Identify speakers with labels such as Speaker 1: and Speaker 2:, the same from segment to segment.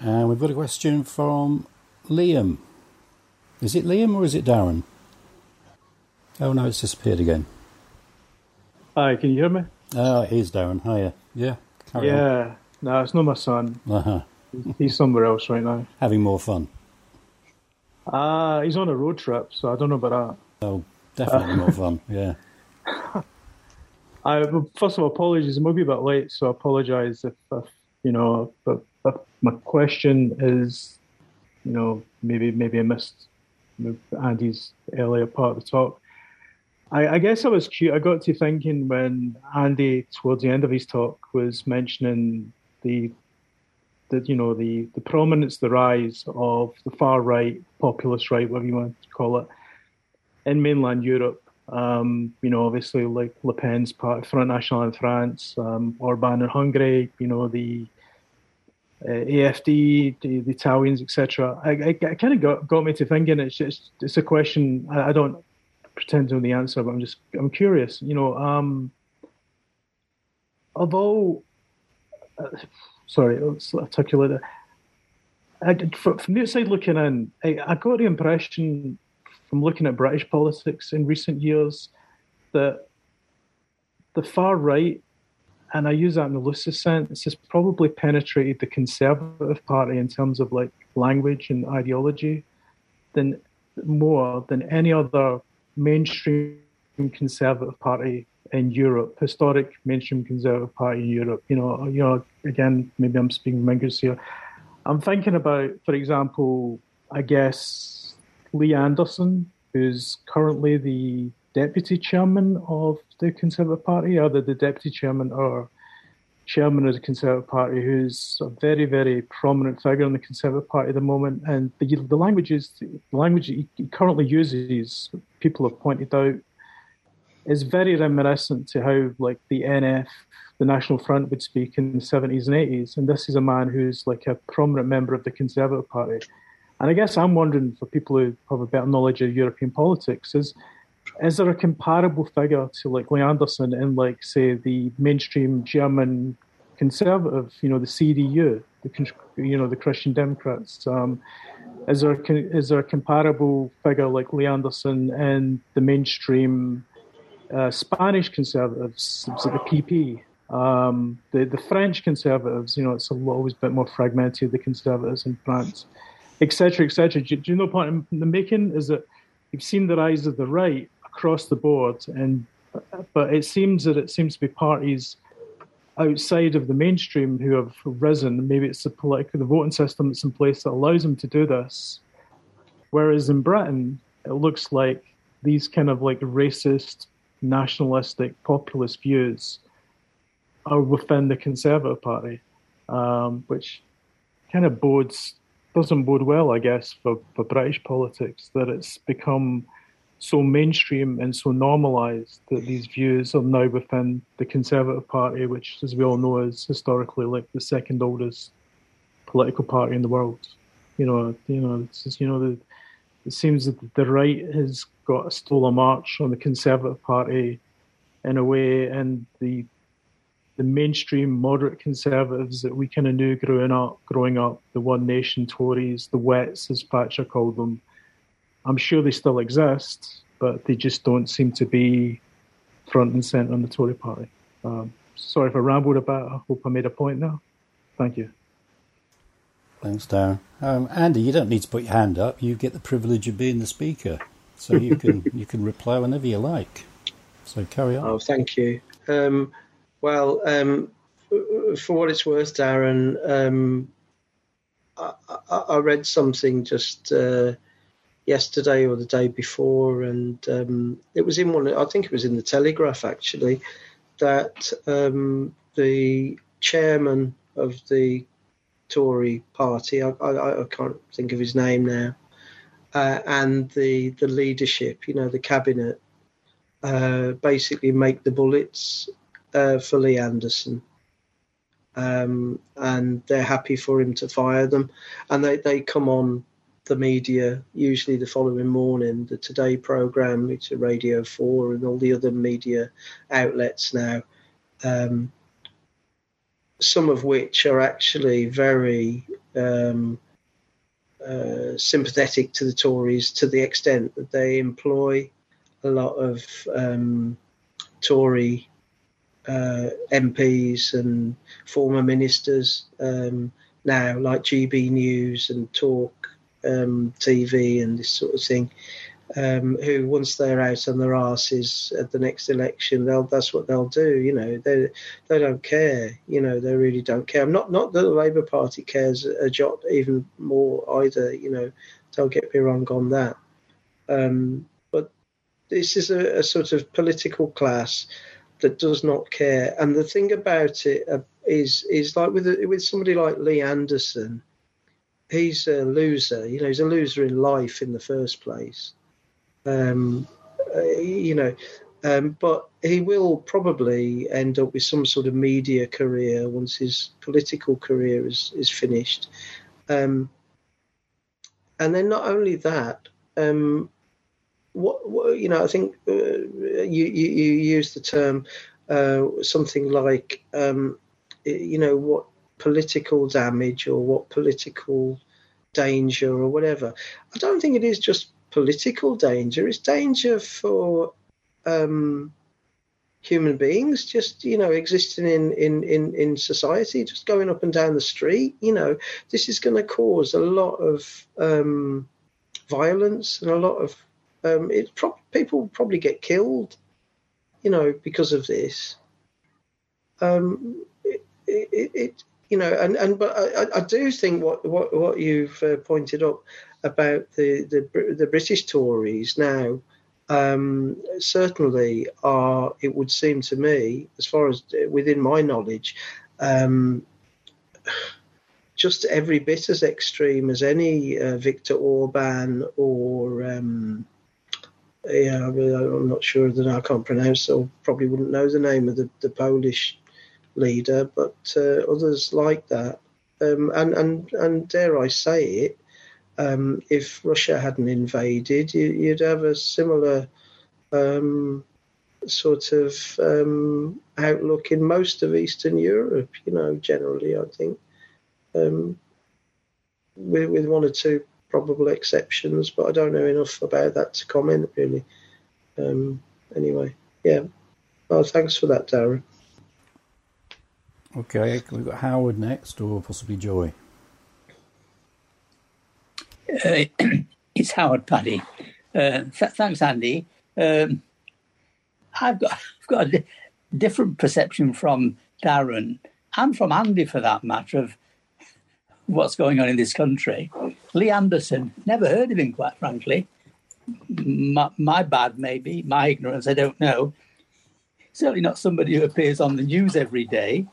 Speaker 1: And we've got a question from Liam. Is it Liam or is it Darren? Oh no, it's disappeared again.
Speaker 2: Hi, can you hear me?
Speaker 1: Oh, it is Darren. Hiya. Yeah. Carry on.
Speaker 2: No, it's not my son.
Speaker 1: Uh-huh.
Speaker 2: He's somewhere else right now.
Speaker 1: Having more fun.
Speaker 2: He's on a road trip, so I don't know about that.
Speaker 1: Oh, definitely more fun, yeah.
Speaker 2: First of all, apologies. I might be a bit late, so I apologise if my question is, maybe I missed Andy's earlier part of the talk. I guess I was cute. I got to thinking when Andy, towards the end of his talk, was mentioning the prominence, the rise of the far right, populist right, whatever you want to call it, in mainland Europe. Obviously like Le Pen's party, Front National in France, Orban in Hungary, the AFD, the Italians, etc. I kind of got me to thinking it's a question. I don't pretend to know the answer, but I'm curious. Although, sorry, let's articulate it. From the outside looking in, I got the impression from looking at British politics in recent years that the far right, and I use that in the loosest sense, has probably penetrated the Conservative Party in terms of like language and ideology more than any other mainstream Conservative Party in Europe, historic mainstream Conservative Party in Europe. Again, maybe I'm speaking Mingus here. I'm thinking about, for example, I guess Lee Anderson, who's currently the deputy chairman of the Conservative Party, either the deputy chairman or chairman of the Conservative Party, who's a very, very prominent figure in the Conservative Party at the moment. And the language he currently uses, people have pointed out, is very reminiscent to how like the NF, the National Front, would speak in the 70s and 80s. And this is a man who's like a prominent member of the Conservative Party. And I guess I'm wondering, for people who have a better knowledge of European politics, is there a comparable figure to like Lee Anderson in, like, say, the mainstream German Conservative, the CDU, the Christian Democrats? Is there a comparable figure like Lee Anderson in the mainstream Spanish Conservatives, the PP? The French Conservatives, it's always a bit more fragmented, the Conservatives in France, etc., etc. Do you know the point I'm making? Is that you've seen the rise of the right across the board, but it seems to be parties outside of the mainstream who have risen. Maybe it's the voting system that's in place that allows them to do this. Whereas in Britain, it looks like these kind of like racist, nationalistic, populist views are within the Conservative Party, which kind of doesn't bode well, I guess, for British politics, that it's become so mainstream and so normalised that these views are now within the Conservative Party, which, as we all know, is historically like the second oldest political party in the world. It seems that the right has got a stolen march on the Conservative Party in a way, and the mainstream moderate Conservatives that we kind of knew growing up, the One Nation Tories, the Wets, as Thatcher called them, I'm sure they still exist, but they just don't seem to be front and centre in the Tory party. Sorry if I rambled a bit. I hope I made a point now. Thank you.
Speaker 1: Thanks, Darren. Andy, you don't need to put your hand up. You get the privilege of being the speaker, so you can reply whenever you like. So carry on.
Speaker 3: Oh, thank you. For what it's worth, Darren, I read something just yesterday or the day before, and it was I think it was in the Telegraph actually, that the chairman of the Tory party, I can't think of his name now, and the leadership, the cabinet, basically make the bullets for Lee Anderson, and they're happy for him to fire them, and they come on the media usually the following morning, the Today programme, it's a Radio 4 and all the other media outlets now, some of which are actually very sympathetic to the Tories to the extent that they employ a lot of Tory MPs and former ministers now, like GB News and Talk TV and this sort of thing, who once they're out on their arses at the next election, that's what they'll do. You know, they don't care. You know, they really don't care. Not that the Labour Party cares a jot even more either. You know, don't get me wrong on that. But this is a sort of political class that does not care. And the thing about it is like with somebody like Lee Anderson, he's a loser. You know, he's a loser in life in the first place. But he will probably end up with some sort of media career once his political career is finished. And then not only that, I think you used the term something like, what political damage or what political danger or whatever. I don't think it is just political danger. It's danger for human beings just, existing in society, just going up and down the street. This is going to cause a lot of violence and a lot of people probably get killed, because of this. But I do think what you've pointed up about the British Tories now certainly are, it would seem to me, as far as within my knowledge, just every bit as extreme as any Viktor Orban or I'm not sure that I can't pronounce, or probably wouldn't know the name of the Polish leader, but others like that. And dare I say it, if Russia hadn't invaded, you'd have a similar sort of outlook in most of Eastern Europe, generally, I think, with one or two probable exceptions, but I don't know enough about that to comment, really. Anyway, yeah. Well, thanks for that, Darren.
Speaker 1: Okay, we've got Howard next, or possibly Joy.
Speaker 4: It's Howard, Paddy. Thanks, Andy. I've got a different perception from Darren and from Andy, for that matter, of what's going on in this country. Lee Anderson, never heard of him, quite frankly. My bad, maybe, my ignorance, I don't know. Certainly not somebody who appears on the news every day.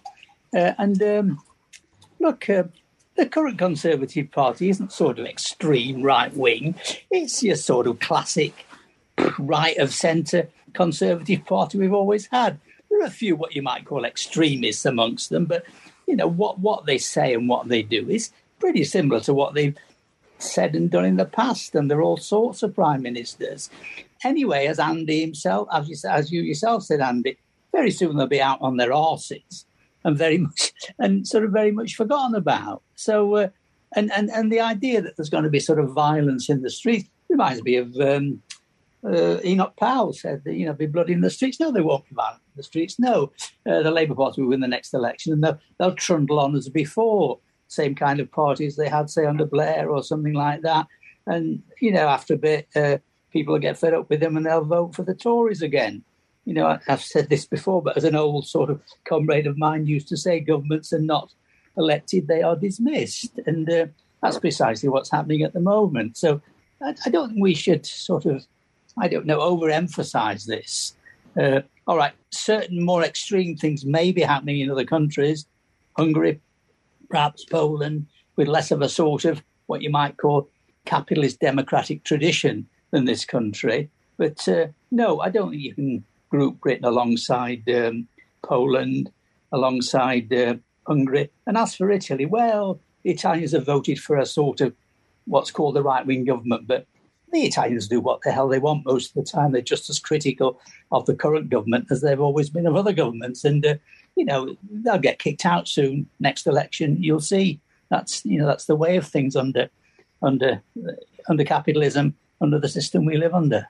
Speaker 4: Look, the current Conservative Party isn't sort of extreme right-wing. It's your sort of classic right-of-centre Conservative Party we've always had. There are a few what you might call extremists amongst them, but, what they say and what they do is pretty similar to what they've said and done in the past, and there are all sorts of prime ministers. Anyway, as Andy himself, as you yourself said, Andy, very soon they'll be out on their arses and very much forgotten about. So, and the idea that there's going to be sort of violence in the streets reminds me of Enoch Powell said that, be blood in the streets. No, they won't be violent in the streets. No, the Labour Party will win the next election and they'll trundle on as before. Same kind of parties they had, say, under Blair or something like that. And, after a bit, people will get fed up with them and they'll vote for the Tories again. I've said this before, but as an old sort of comrade of mine used to say, governments are not elected, they are dismissed. And that's precisely what's happening at the moment. So I don't think we should overemphasize this. All right, certain more extreme things may be happening in other countries, Hungary, perhaps Poland, with less of a sort of what you might call capitalist democratic tradition than this country. But no, I don't think you can group Britain alongside Poland, alongside Hungary. And as for Italy, well, the Italians have voted for a sort of what's called the right-wing government, but the Italians do what the hell they want most of the time. They're just as critical of the current government as they've always been of other governments. And, they'll get kicked out soon. Next election, you'll see. That's the way of things under capitalism, under the system we live under.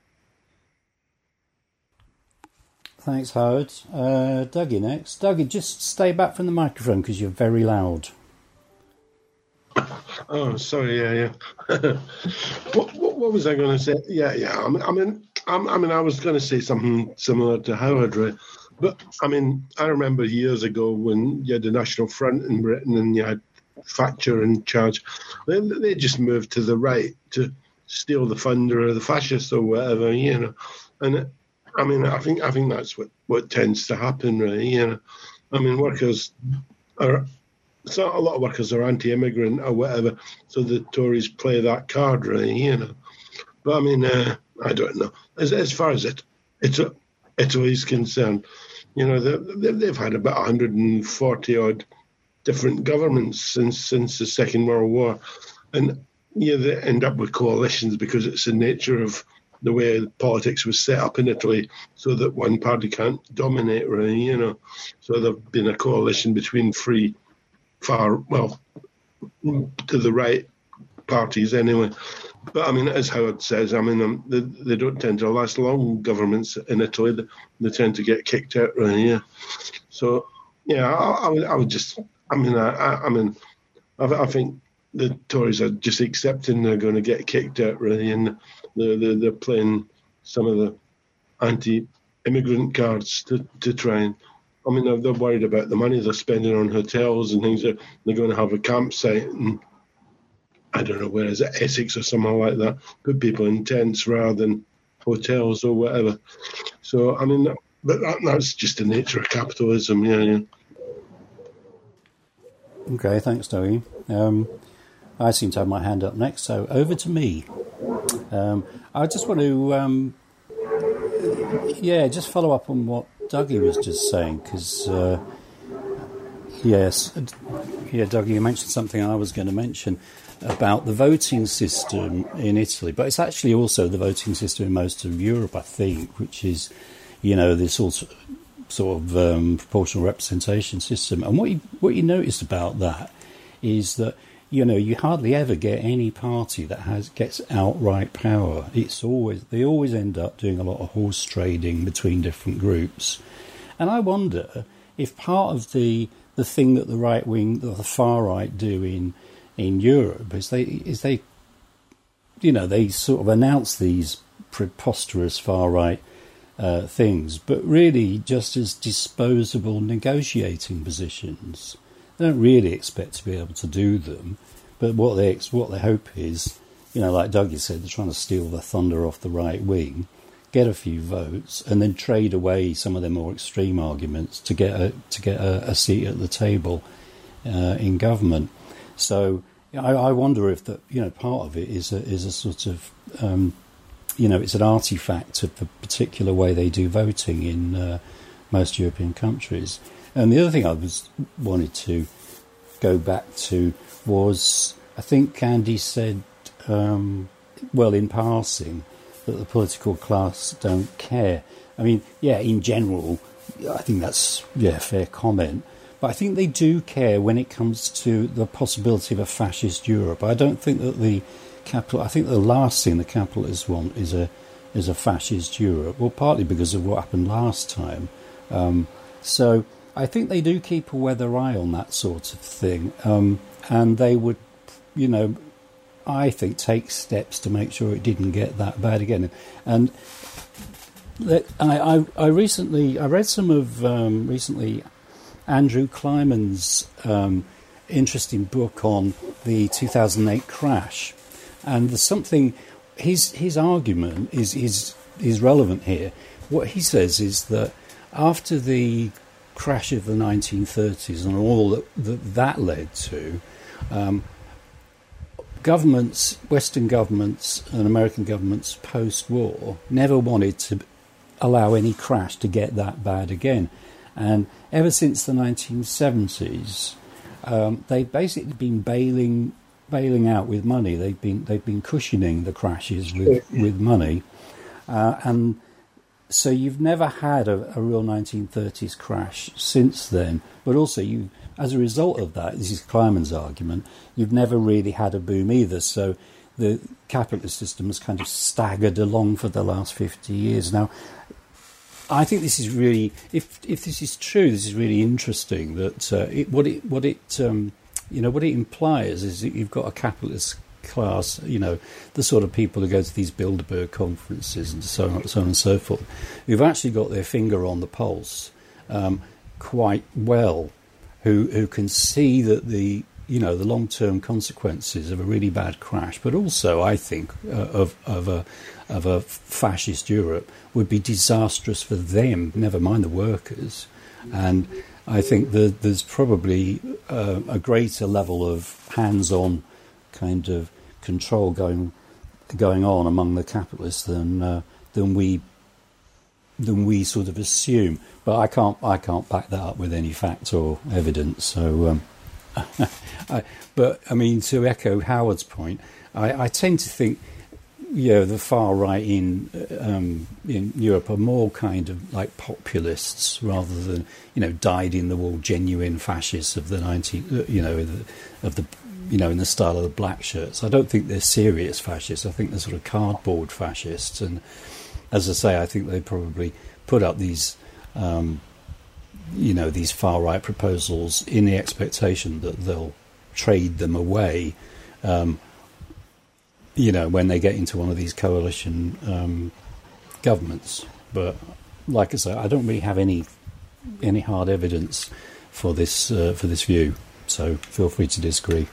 Speaker 1: Thanks, Howard. Dougie next. Dougie, just stay back from the microphone because you're very loud.
Speaker 5: Oh, sorry. Yeah. What was I going to say? Yeah. I was going to say something similar to Howard, right? But I remember years ago when you had the National Front in Britain and you had Thatcher in charge. They just moved to the right to steal the thunder of the fascists or whatever, And I think that's what tends to happen, really. Workers are. So a lot of workers are anti-immigrant or whatever, so the Tories play that card, really, But I don't know. As far as Italy is concerned, they've had about 140 odd different governments since the Second World War, and they end up with coalitions because it's the nature of the way politics was set up in Italy, so that one party can't dominate, really, So there's been a coalition between to the right parties anyway. But as Howard says, they don't tend to last long, governments in Italy. They tend to get kicked out, really. Yeah. So I would just. I think the Tories are just accepting they're going to get kicked out, really, and they're playing some of the anti-immigrant cards to try and. They're worried about the money they're spending on hotels and things. They're going to have a campsite and I don't know, where is it, Essex or something like that, put people in tents rather than hotels or whatever. So, but that's just the nature of capitalism, yeah.
Speaker 1: Okay, thanks, Dougie. I seem to have my hand up next, so over to me. I just want to, just follow up on what Dougie was just saying, because, Dougie, you mentioned something I was going to mention about the voting system in Italy, but it's actually also the voting system in most of Europe, I think, which is, this sort of proportional representation system. And what you notice about that is that, you hardly ever get any party that gets outright power. They always end up doing a lot of horse trading between different groups. And I wonder if part of the thing that the right wing, the far right, do in Europe is they sort of announce these preposterous far right things, but really just as disposable negotiating positions. They don't really expect to be able to do them, but what they hope is, like Dougie said, they're trying to steal the thunder off the right wing, get a few votes, and then trade away some of their more extreme arguments to get a seat at the table in government. So I wonder if part of it is a sort of it's an artifact of the particular way they do voting in most European countries. And the other thing I wanted to go back to was, I think Andy said, in passing, that the political class don't care. In general, I think that's a fair comment. But I think they do care when it comes to the possibility of a fascist Europe. I don't think that I think the last thing the capitalists want is a fascist Europe. Well, partly because of what happened last time. So I think they do keep a weather eye on that sort of thing. And they would, I think, take steps to make sure it didn't get that bad again. And I read some of recently Andrew Kleiman's interesting book on the 2008 crash, and there's something. His argument is relevant here. What he says is that after the crash of the 1930s and all that led to, governments, Western governments and American governments post-war never wanted to allow any crash to get that bad again. And ever since the 1970s, they've basically been bailing out with money. They've been cushioning the crashes with money, and So you've never had a real 1930s crash since then, but also as a result of that, this is Kleiman's argument, you've never really had a boom either. So the capitalist system has kind of staggered along for the last 50 years. Now, I think this is really, if this is true, this is really interesting. That what it implies is that you've got a capitalist class, the sort of people who go to these Bilderberg conferences and so on and so forth, who've actually got their finger on the pulse quite well, who can see that the long-term consequences of a really bad crash, but also, I think, of a fascist Europe would be disastrous for them, never mind the workers. And I think that there's probably a greater level of hands-on kind of control going on among the capitalists than we sort of assume. But I can't back that up with any fact or evidence. So, but I mean, to echo Howard's point, I tend to think, the far right in Europe are more kind of like populists rather than dyed-in-the-wool genuine fascists of the in the style of the black shirts. I don't think they're serious fascists. I think they're sort of cardboard fascists. And as I say, I think they probably put up these, these far right proposals in the expectation that they'll trade them away, when they get into one of these coalition governments. But like I say, I don't really have any hard evidence for this view. So feel free to disagree.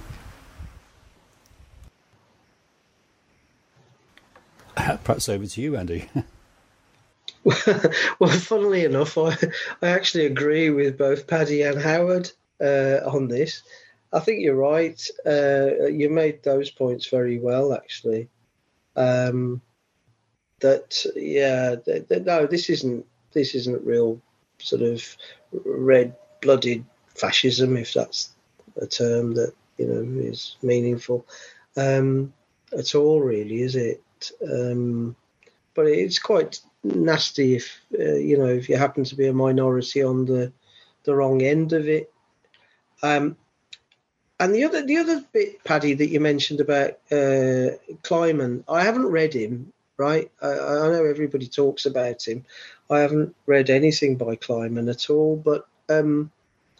Speaker 1: Perhaps over to you, Andy.
Speaker 3: Well, funnily enough, I actually agree with both Paddy and Howard on this. I think you're right. You made those points very well, actually. No, this isn't real sort of red-blooded fascism, if that's a term that is meaningful at all, really, is it? But it's quite nasty if you happen to be a minority on the wrong end of it. And the other bit, Paddy, that you mentioned about Kleiman, I haven't read him. Right, I know everybody talks about him. I haven't read anything by Kleiman at all. But the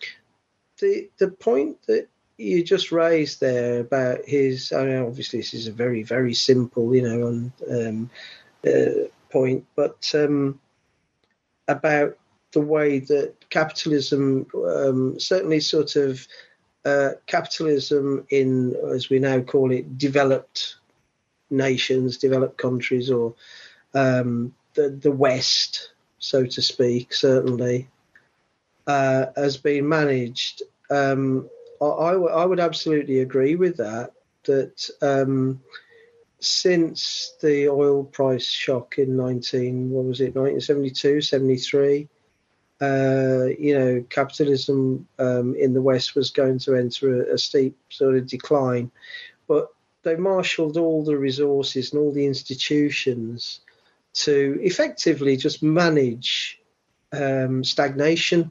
Speaker 3: point that you just raised there about his, obviously this is a very, very simple, point, but about the way that capitalism, certainly sort of capitalism in, as we now call it, developed nations, developed countries, or the West, so to speak, certainly, has been managed. I would absolutely agree with that since the oil price shock in 1972, 73, capitalism in the West was going to enter a steep sort of decline. But they marshalled all the resources and all the institutions to effectively just manage stagnation.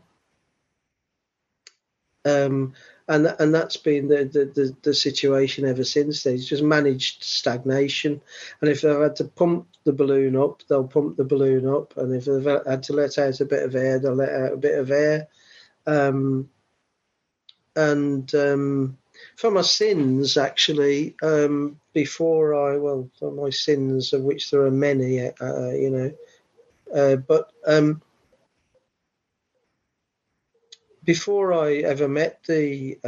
Speaker 3: And that's been the situation ever since. They've just managed stagnation. And if they've had to pump the balloon up, they'll pump the balloon up. And if they've had to let out a bit of air, they'll let out a bit of air. For my sins, actually, for my sins, of which there are many, before I ever met the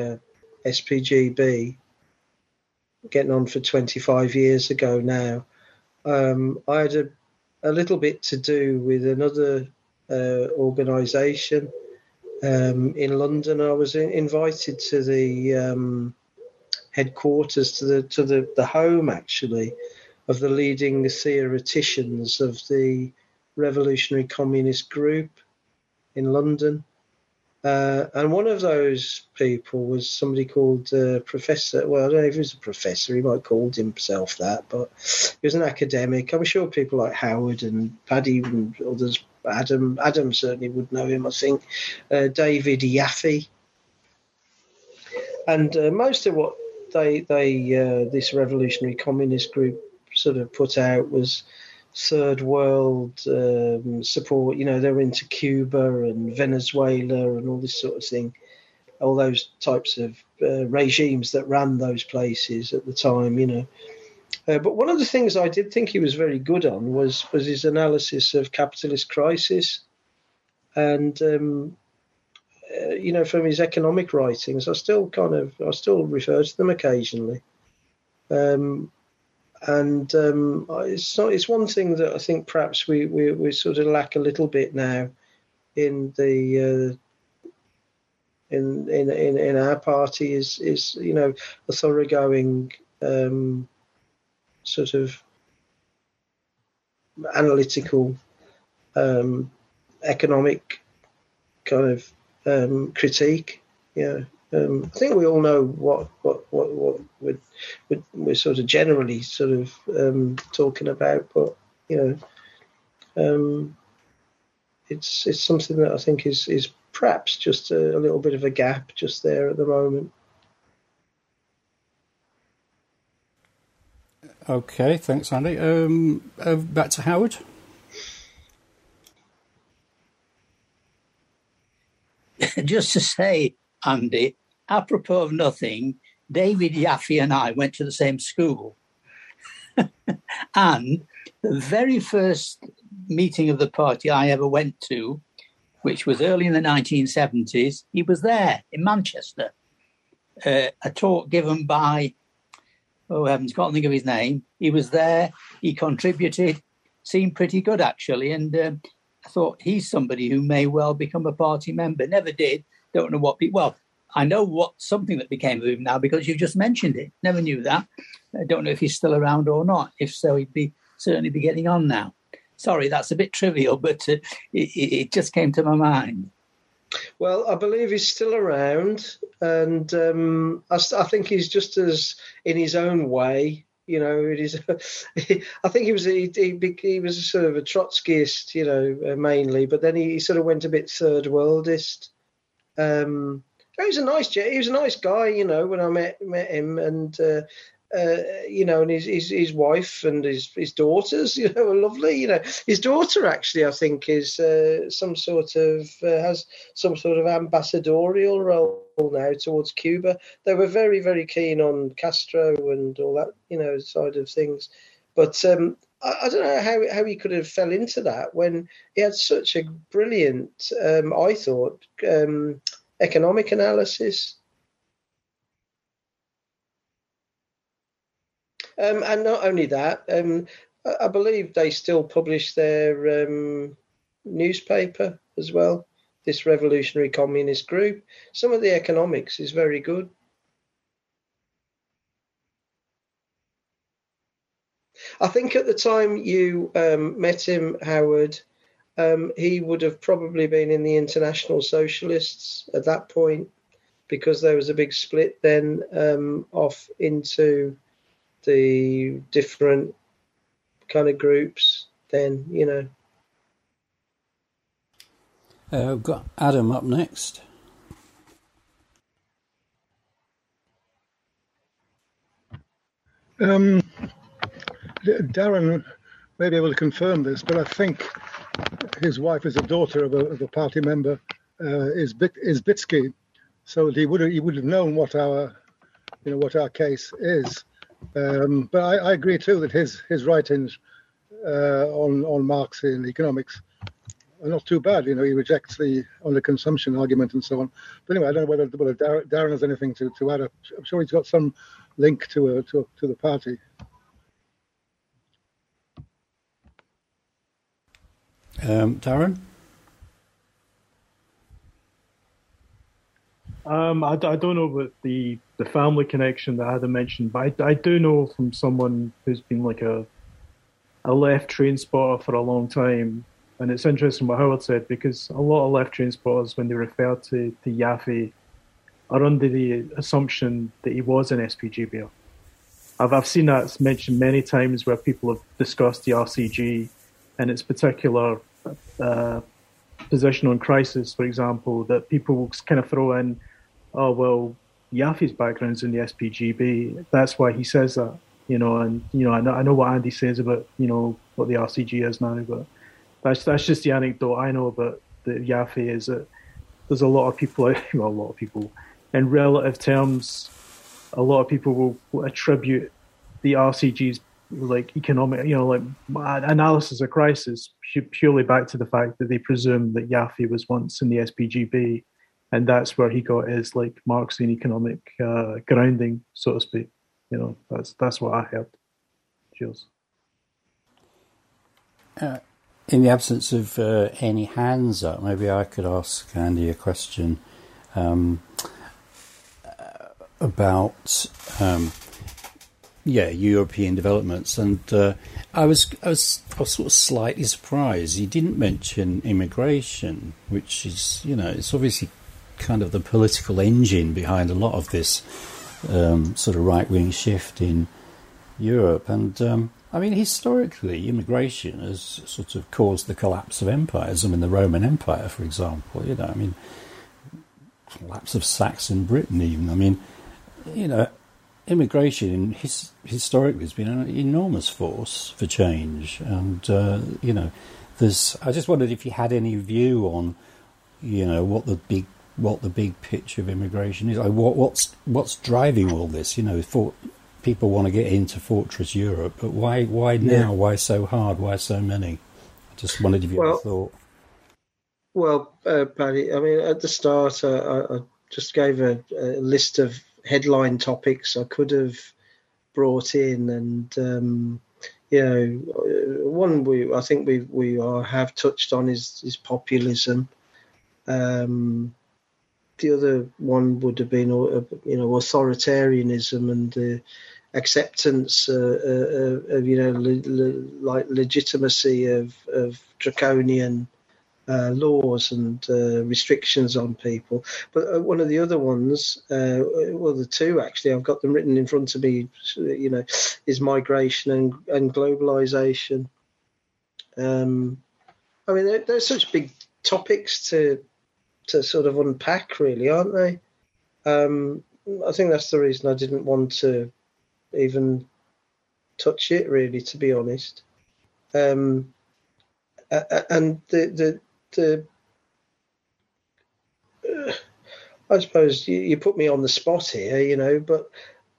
Speaker 3: SPGB, getting on for 25 years ago now, I had a little bit to do with another organisation in London. I was invited to the headquarters, to the home, actually, of the leading theoreticians of the Revolutionary Communist Group in London. And one of those people was somebody called Professor. Well, I don't know if he was a professor. He might have called himself that, but he was an academic. I'm sure people like Howard and Paddy and others, Adam certainly would know him, I think. David Yaffe. And most of what this revolutionary communist group sort of put out was third world support. They were into Cuba and Venezuela and all this sort of thing, all those types of regimes that ran those places at the time. But one of the things I did think he was very good on was his analysis of capitalist crisis, and from his economic writings, I still refer to them occasionally. It's one thing that I think perhaps we sort of lack a little bit now in the in our party is a thoroughgoing sort of analytical economic kind of critique. I think we all know what we're sort of generally sort of talking about, but it's something that I think is perhaps just a little bit of a gap just there at the moment.
Speaker 1: Okay, thanks, Andy. Back to Howard.
Speaker 4: Just to say, Andy, apropos of nothing, David Yaffe and I went to the same school. And the very first meeting of the party I ever went to, which was early in the 1970s, he was there in Manchester. A talk given by, oh heavens, can't think of his name. He was there, he contributed, seemed pretty good actually, and I thought he's somebody who may well become a party member. Never did, don't know what, well, I know something that became of him now because you just mentioned it. Never knew that. I don't know if he's still around or not. If so, he'd certainly be getting on now. Sorry, that's a bit trivial, but it just came to my mind.
Speaker 3: Well, I believe he's still around, and I think he's just as in his own way. It is. I think he was a sort of a Trotskyist, mainly, but then he sort of went a bit third worldist. He was a nice guy, when I met him, and and his wife and his daughters, are lovely. His daughter actually, I think, is has some sort of ambassadorial role now towards Cuba. They were very, very keen on Castro and all that, side of things. But I don't know how he could have fell into that when he had such a brilliant, I thought, economic analysis. And not only that, I believe they still publish their newspaper as well, this revolutionary communist group. Some of the economics is very good. I think at the time you met him, Howard, he would have probably been in the International Socialists at that point, because there was a big split then off into the different kind of groups then,
Speaker 1: We've got Adam up next.
Speaker 6: Darren may be able to confirm this, but I think his wife is a daughter of a party member, is Bitsky, so he would have known what our case is. But I agree too that his writings on Marxian economics are not too bad. He rejects the underconsumption argument and so on. But anyway, I don't know whether Darren has anything to add. I'm sure he's got some link to the party.
Speaker 1: Darren?
Speaker 2: I don't know about the family connection that Adam mentioned, but I do know from someone who's been like a left train spotter for a long time And it's interesting what Howard said, because a lot of left-wing spotters, when they refer to Yaffe, are under the assumption that he was an SPGBer. I've seen that mentioned many times where people have discussed the RCG and its particular position on crisis, for example, that people will kind of throw in, oh, well, Yaffe's background's in the SPGB, that's why he says that, you know, and, you know, I know what Andy says about, you know, what the RCG is now, but that's just the anecdote I know about the Yaffe, is that there's a lot of people, well, a lot of people, in relative terms, a lot of people will attribute the RCG's like economic, you know, like analysis of crisis purely back to the fact that they presume that Yaffe was once in the SPGB, and that's where he got his like Marxian economic grounding, so to speak. You know, that's what I heard. Cheers.
Speaker 1: In the absence of any hands up, maybe I could ask Andy a question about European developments, and I was sort of slightly surprised he didn't mention immigration, which is, you know, it's obviously kind of the political engine behind a lot of this sort of right-wing shift in Europe. And I mean, historically, immigration has sort of caused the collapse of empires. I mean, the Roman Empire, for example, you know, I mean, collapse of Saxon Britain even. I mean, you know, immigration historically has been an enormous force for change. And, you know, I just wondered if you had any view on, you know, what the big picture of immigration is. Like, what's driving all this? You know, people want to get into Fortress Europe, but why now? Yeah. Why so hard? Why so many? I just wondered if you had a thought.
Speaker 3: Well, Paddy, I mean, at the start, I just gave a list of headline topics I could have brought in, and you know, one I think we have touched on is populism. The other one would have been, you know, authoritarianism and the acceptance of you know, like legitimacy of draconian laws and restrictions on people. But one of the other ones, well, the two actually, I've got them written in front of me, you know, is migration and globalization. I mean, they're such big topics to sort of unpack, really, aren't they? I think that's the reason I didn't want to even touch it, really, to be honest. And the I suppose you put me on the spot here, you know, but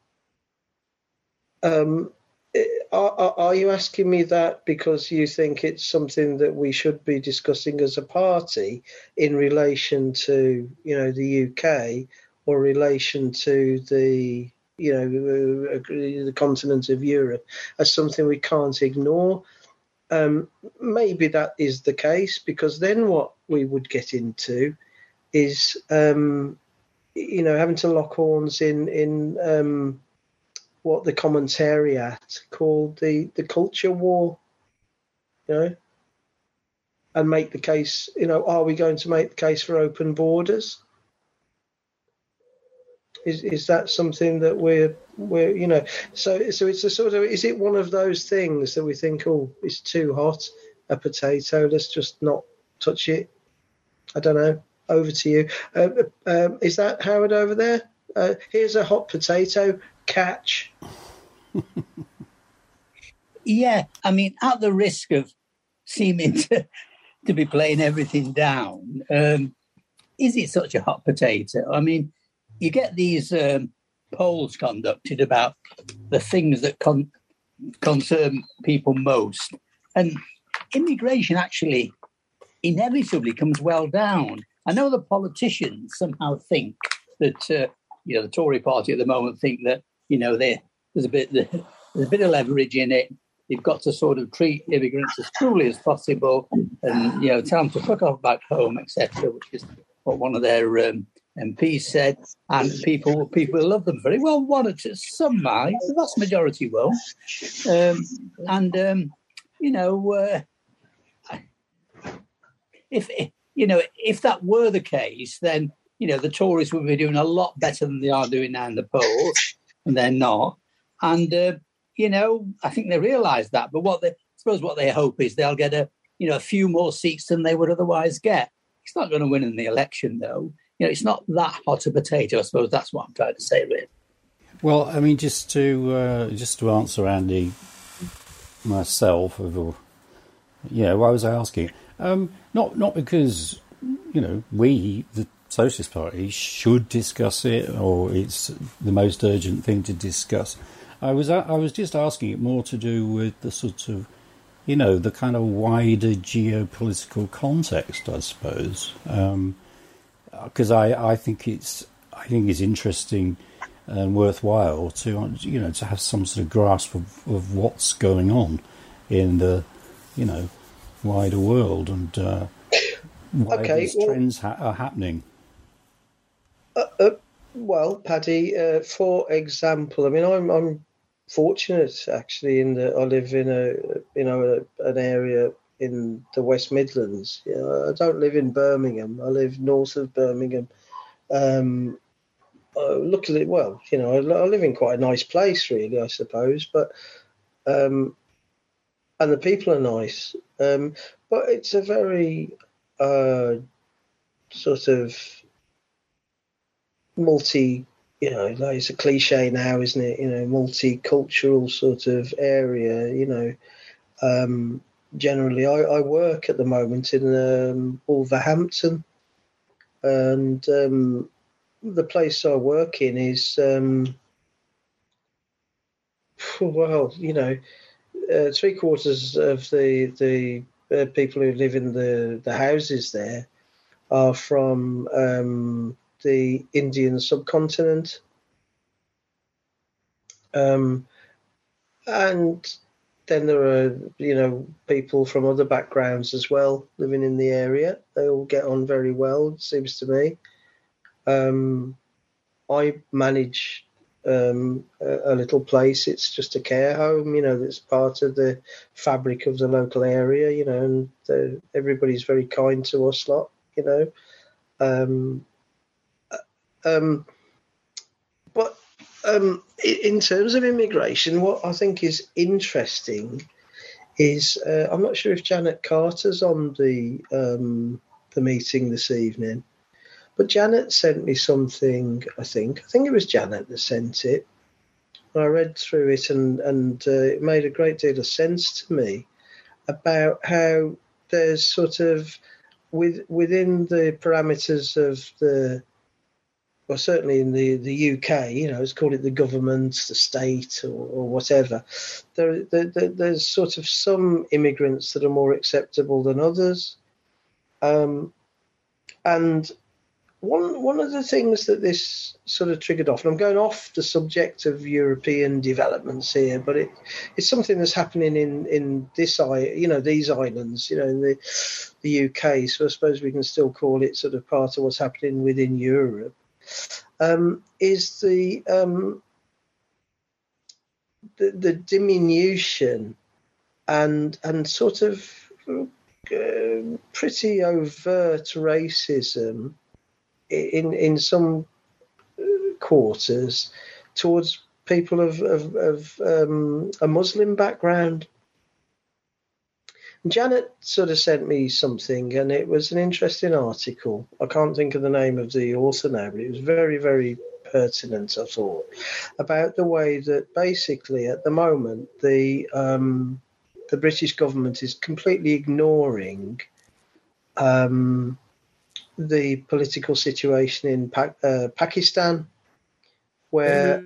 Speaker 3: are you asking me that because you think it's something that we should be discussing as a party in relation to, you know, the UK, or relation to the, you know, the continent of Europe as something we can't ignore? Maybe that is the case, because then what we would get into is, you know, having to lock horns in what the commentariat called the culture war, you know, and make the case, you know, are we going to make the case for open borders? Is that something that we're you know, so it's a sort of, is it one of those things that we think, oh, it's too hot a potato, let's just not touch it? I don't know. Over to you. Is that Howard over there? Here's a hot potato, catch.
Speaker 4: Yeah, I mean, at the risk of seeming to be playing everything down, is it such a hot potato? I mean, you get these polls conducted about the things that concern people most, and immigration actually inevitably comes well down. I know the politicians somehow think that, you know, the Tory party at the moment think that, you know, there's a bit of leverage in it. They've got to sort of treat immigrants as cruelly as possible, and, you know, tell them to fuck off back home, etc., which is what one of their MPs said. And people love them very well. One or two, some might, the vast majority won't. You know, if that were the case, then the Tories would be doing a lot better than they are doing now in the polls, and they're not. And I think they realise that. But what they hope is they'll get a few more seats than they would otherwise get. It's not going to win in the election, though. It's not that hot a potato. I suppose that's what I'm trying to say, really.
Speaker 1: Well, I mean, just to answer Andy myself, what was I asking? Not because we, the Socialist Party, should discuss it or it's the most urgent thing to discuss. I was just asking it more to do with the sort of the kind of wider geopolitical context, I suppose, because I think it's interesting and worthwhile to to have some sort of grasp of what's going on in the wider world and why these trends are happening.
Speaker 3: Well, Paddy, for example, I mean, I'm fortunate actually in that I live in an area in the West Midlands. I don't live in Birmingham. I live north of Birmingham. Luckily, I live in quite a nice place, really, I suppose. But and the people are nice. But it's a very sort of it's a cliche now, isn't it? Multicultural sort of area. Generally, I work at the moment in Wolverhampton, and the place I work in is, 3/4 of the people who live in the houses there are from the Indian subcontinent, and then there are people from other backgrounds as well living in the area. They all get on very well, it seems to me. I manage a little place. It's just a care home, that's part of the fabric of the local area, and everybody's very kind to us lot, But in terms of immigration, what I think is interesting is I'm not sure if Janet Carter's on the meeting this evening, but Janet sent me something. I think it was Janet that sent it. I read through it and it made a great deal of sense to me about how there's sort of within the parameters of certainly in the UK, let's call it the government, the state, or whatever. There's sort of some immigrants that are more acceptable than others, and one of the things that this sort of triggered off, and I'm going off the subject of European developments here, but it's something that's happening in these islands, in the UK. So I suppose we can still call it sort of part of what's happening within Europe. Is the diminution and sort of pretty overt racism in some quarters towards people of a Muslim background. Janet sort of sent me something, and it was an interesting article. I can't think of the name of the author now, but it was very, very pertinent, I thought, about the way that basically at the moment the British government is completely ignoring the political situation in Pakistan, where...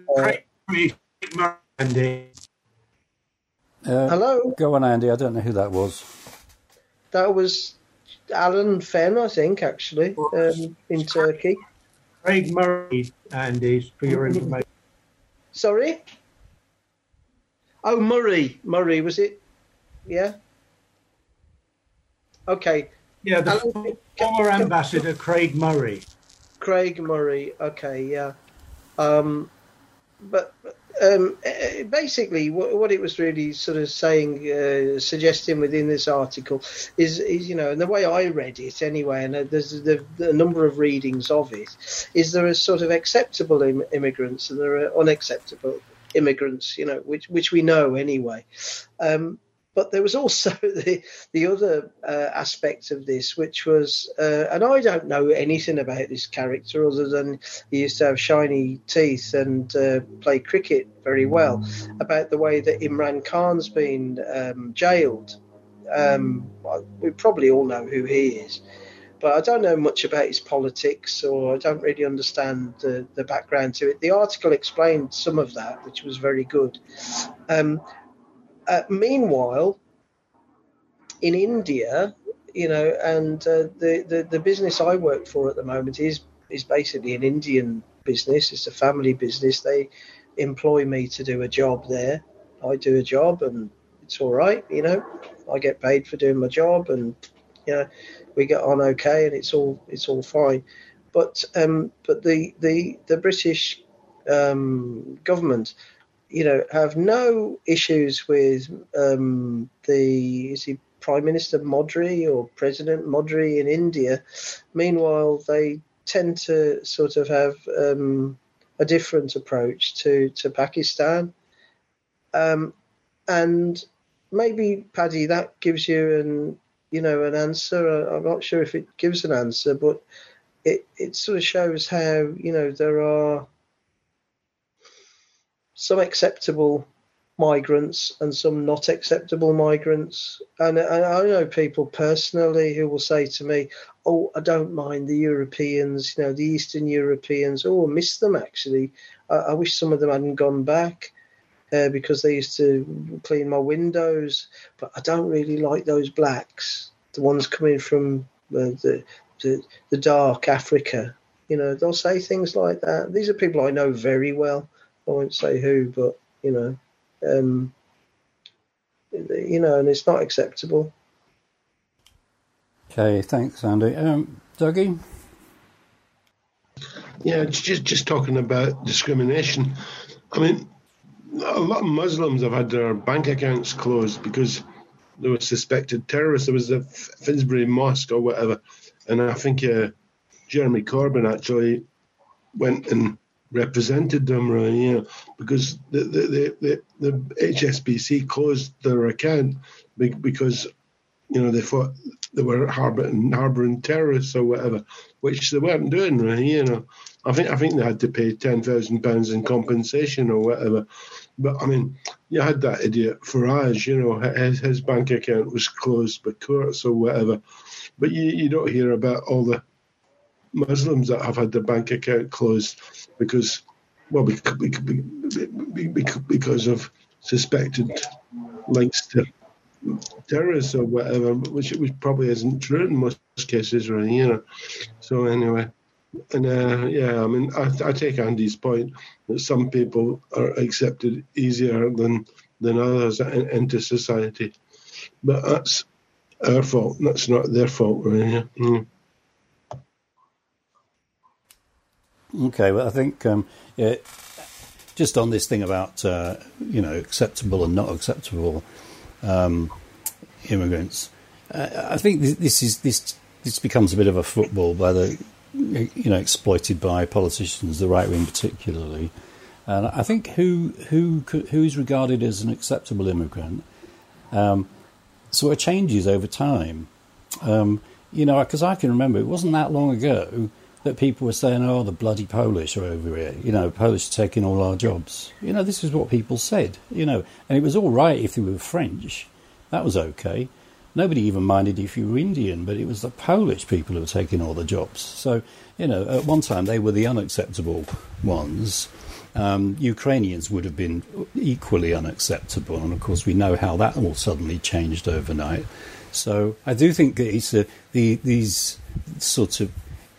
Speaker 3: hello?
Speaker 1: Go on, Andy. I don't know who that was.
Speaker 3: That was Alan Fenn, I think, actually, in Turkey.
Speaker 7: Craig Murray, Andy, for your information.
Speaker 3: Sorry? Oh, Murray. Murray, was it? Yeah? Okay.
Speaker 7: Yeah, the former ambassador, Craig Murray.
Speaker 3: Craig Murray, okay, yeah. But basically, what it was really sort of saying, suggesting within this article is and the way I read it anyway, and there's a number of readings of it, is there are sort of acceptable immigrants and there are unacceptable immigrants, which we know anyway. But there was also the other aspect of this, which was, and I don't know anything about this character other than he used to have shiny teeth and play cricket very well, about the way that Imran Khan's been jailed. We probably all know who he is, but I don't know much about his politics, or I don't really understand the background to it. The article explained some of that, which was very good. Meanwhile, in India, and the business I work for at the moment is basically an Indian business. It's a family business. They employ me to do a job there. I do a job, and it's all right. I get paid for doing my job, and we get on okay, and it's all fine. But the British government, have no issues with is he Prime Minister Modi or President Modi in India. Meanwhile, they tend to sort of have a different approach to Pakistan. And maybe, Paddy, that gives you an answer. I'm not sure if it gives an answer, but it sort of shows how, there are some acceptable migrants and some not acceptable migrants. And I know people personally who will say to me, oh, I don't mind the Europeans, the Eastern Europeans. Oh, I miss them, actually. I wish some of them hadn't gone back because they used to clean my windows. But I don't really like those blacks, the ones coming from the dark Africa. They'll say things like that. These are people I know very well. I won't say who, but, and it's not acceptable.
Speaker 1: Okay, thanks, Andy. Dougie?
Speaker 5: Yeah, just talking about discrimination. I mean, a lot of Muslims have had their bank accounts closed because they were suspected terrorists. There was the Finsbury Mosque or whatever, and I think Jeremy Corbyn actually went and represented them, right? Because the HSBC closed their account because they thought they were harbouring terrorists or whatever, which they weren't doing, right? I think they had to pay £10,000 in compensation or whatever. But I mean, you had that idiot Farage, his bank account was closed by courts or whatever. But you don't hear about all the Muslims that have had their bank account closed because of suspected links to terrorists or whatever, which probably isn't true in most cases, right? So anyway, and I mean, I take Andy's point that some people are accepted easier than others into society, but that's our fault. That's not their fault, right?
Speaker 1: Okay, well, I think just on this thing about acceptable and not acceptable immigrants, I think this becomes a bit of a football by the exploited by politicians, the right wing particularly. And I think who is regarded as an acceptable immigrant sort of changes over time. Because I can remember it wasn't that long ago that people were saying, oh, the bloody Polish are over here, Polish are taking all our jobs. This is what people said, and it was all right if they were French. That was okay. Nobody even minded if you were Indian, but it was the Polish people who were taking all the jobs. So, at one time they were the unacceptable ones. Ukrainians would have been equally unacceptable, and of course we know how that all suddenly changed overnight. So I do think that it's these sorts of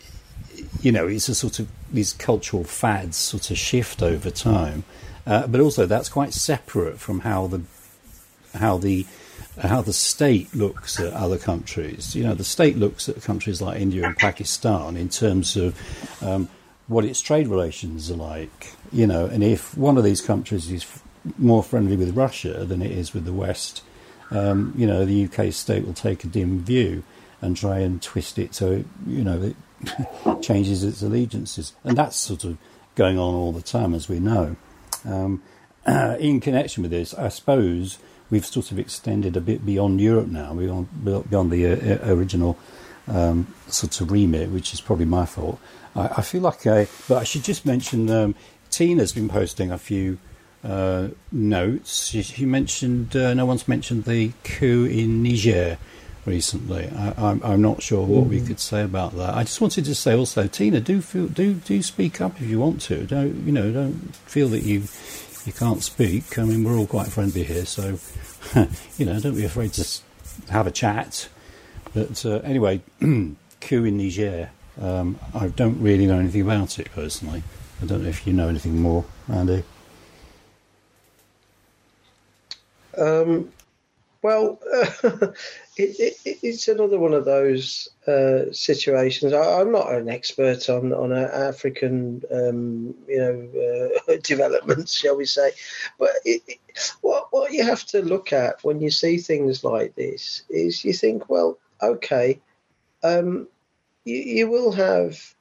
Speaker 1: these cultural fads sort of shift over time, but also that's quite separate from how the state looks at other countries. The state looks at countries like India and Pakistan in terms of what its trade relations are like, and if one of these countries is more friendly with Russia than it is with the West, the UK state will take a dim view and try and twist it so it changes its allegiances, and that's sort of going on all the time, as we know. In connection with this, I suppose we've sort of extended a bit beyond Europe now, beyond the original sort of remit, which is probably my fault. I feel like but I should just mention Tina's been posting a few notes. She mentioned no one's mentioned the coup in Niger recently. I'm not sure what we could say about that. I just wanted to say also, Tina, do speak up if you want to. Don't feel that you can't speak. I mean, we're all quite friendly here, so don't be afraid to have a chat. But anyway, coup in Niger. I don't really know anything about it personally. I don't know if you know anything more, Andy.
Speaker 3: Well, it's another one of those situations. I'm not an expert on African, developments, shall we say. But what you have to look at when you see things like this is you think, well, okay, you will have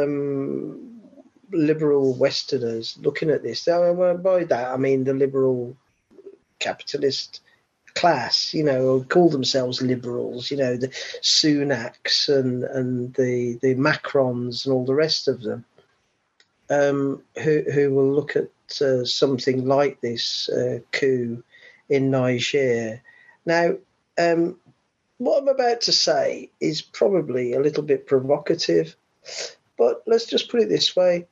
Speaker 3: liberal Westerners looking at this. By that, I mean the liberal capitalist class, who call themselves liberals, the Sunaks and the Macrons and all the rest of them, who will look at something like this coup in Niger. Now, what I'm about to say is probably a little bit provocative, but let's just put it this way.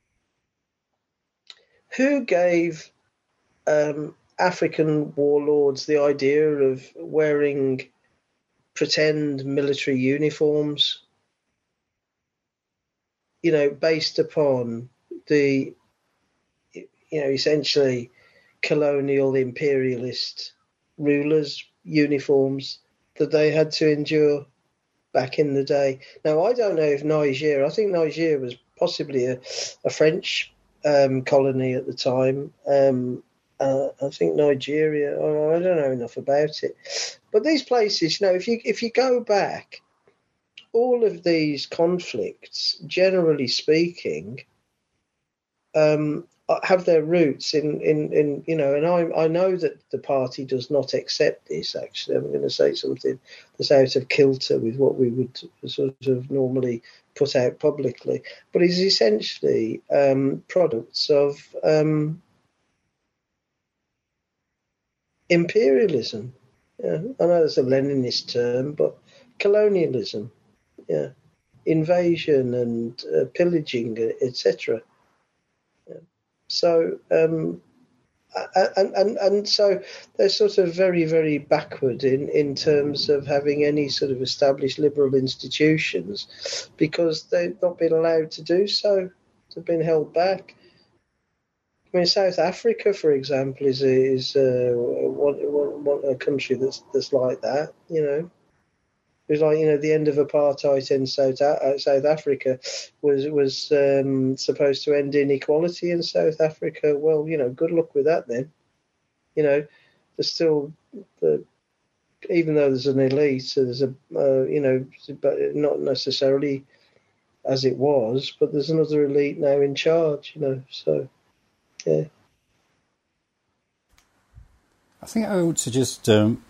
Speaker 3: Who gave African warlords the idea of wearing pretend military uniforms, based upon the, essentially colonial imperialist rulers' uniforms that they had to endure back in the day? Now, I don't know if I think Niger was possibly a French colony at the time. I think Nigeria. I don't know enough about it, but these places, if you go back, all of these conflicts, generally speaking, have their roots in and I know that the party does not accept this. Actually, I'm going to say something that's out of kilter with what we would sort of normally put out publicly, but it's essentially products of imperialism. Yeah, I know it's a Leninist term, but colonialism, invasion and pillaging, etc. Yeah. So, and so they're sort of very, very backward in terms of having any sort of established liberal institutions, because they've not been allowed to do so. They've been held back. I mean, South Africa, for example, is a country that's like that. It was like the end of apartheid in South Africa was supposed to end inequality in South Africa. Well, good luck with that then. There's still even though there's an elite, so there's but not necessarily as it was, but there's another elite now in charge. So. Yeah.
Speaker 1: I think I ought to just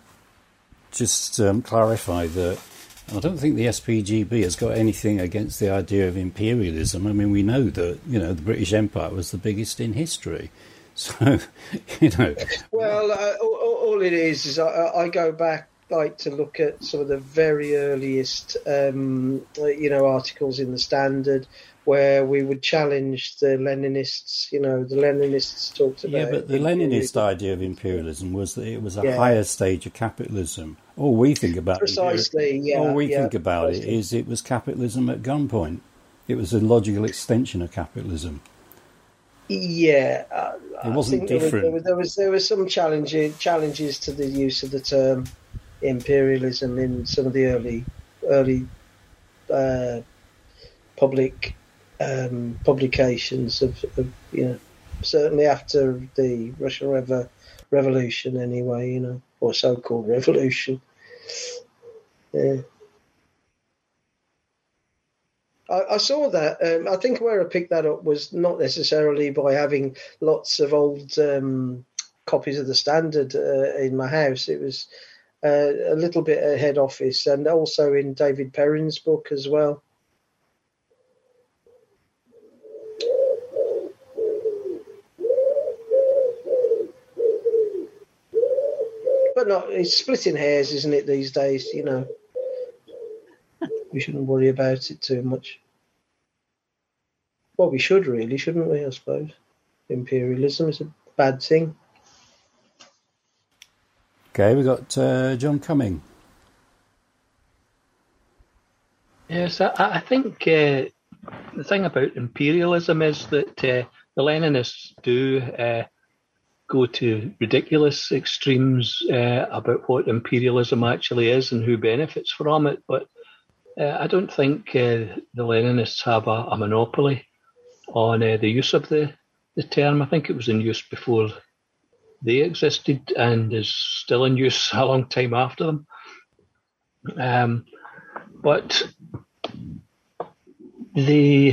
Speaker 1: clarify that I don't think the SPGB has got anything against the idea of imperialism. I mean, we know that the British Empire was the biggest in history, so
Speaker 3: Well, all it is I go back to look at some of the very earliest articles in the Standard, where we would challenge the Leninists. The Leninists talked about...
Speaker 1: Yeah, but the Leninist idea of imperialism was that it was a higher stage of capitalism. All we think about
Speaker 3: precisely,
Speaker 1: all we think about it is it was capitalism at gunpoint. It was a logical extension of capitalism.
Speaker 3: Yeah,
Speaker 1: it wasn't different.
Speaker 3: There was some challenges to the use of the term imperialism in some of the early public publications of certainly after the Russian Revolution anyway, or so-called revolution. Yeah. I saw that. I think where I picked that up was not necessarily by having lots of old copies of the Standard in my house. It was a little bit at head office, and also in David Perrin's book as well. But no, it's splitting hairs, isn't it, these days? We shouldn't worry about it too much. Well, we should really, shouldn't we, I suppose? Imperialism is a bad thing.
Speaker 1: Okay, we've got John Cumming.
Speaker 8: Yes, I think the thing about imperialism is that the Leninists do go to ridiculous extremes about what imperialism actually is and who benefits from it, but I don't think the Leninists have a monopoly on the use of the term. I think it was in use before they existed and is still in use a long time after them. But the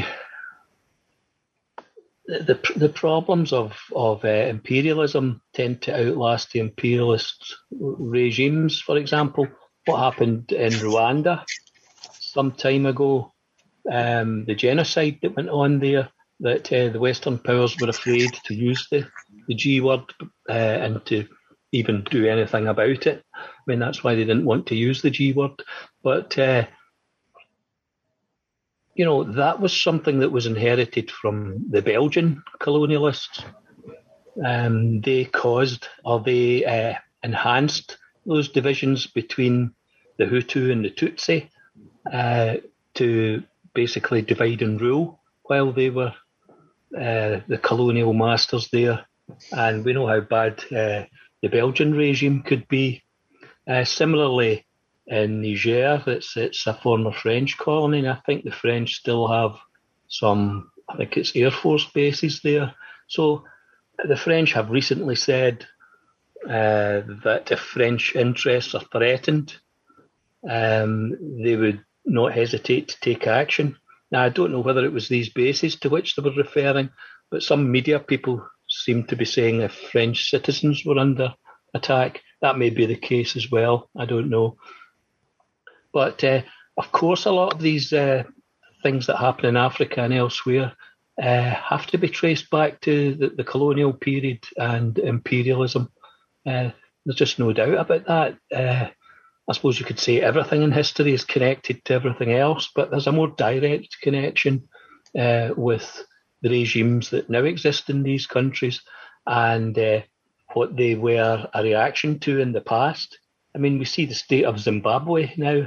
Speaker 8: problems of imperialism tend to outlast the imperialist regimes. For example, what happened in Rwanda some time ago, the genocide that went on there, that the Western powers were afraid to use the G word and to even do anything about it. I mean, that's why they didn't want to use the G word. But, that was something that was inherited from the Belgian colonialists. They enhanced those divisions between the Hutu and the Tutsi to basically divide and rule while they were the colonial masters there. And we know how bad the Belgian regime could be. Similarly, in Niger, it's a former French colony, and I think the French still have some, I think it's Air Force bases there. So the French have recently said that if French interests are threatened, they would not hesitate to take action. Now, I don't know whether it was these bases to which they were referring, but some media people seem to be saying if French citizens were under attack, that may be the case as well. I don't know. But, of course, a lot of these things that happen in Africa and elsewhere have to be traced back to the colonial period and imperialism. There's just no doubt about that. I suppose you could say everything in history is connected to everything else, but there's a more direct connection with the regimes that now exist in these countries and what they were a reaction to in the past. I mean, we see the state of Zimbabwe now.